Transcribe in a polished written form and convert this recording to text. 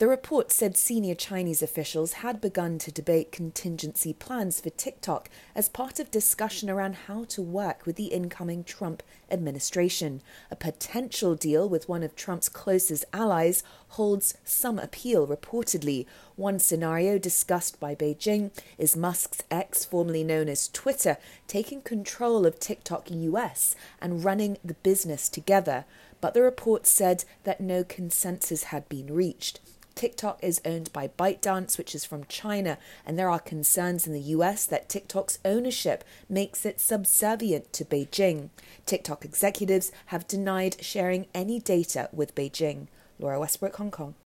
The report said senior Chinese officials had begun to debate contingency plans for TikTok as part of discussion around how to work with the incoming Trump administration. A potential deal with one of Trump's closest allies holds some appeal, reportedly. One scenario discussed by Beijing is Musk's X, formerly known as Twitter, taking control of TikTok US and running the business together. But the report said that no consensus had been reached. TikTok is owned by ByteDance, which is from China, and there are concerns in the US that TikTok's ownership makes it subservient to Beijing. TikTok executives have denied sharing any data with Beijing. Laura Westbrook, Hong Kong.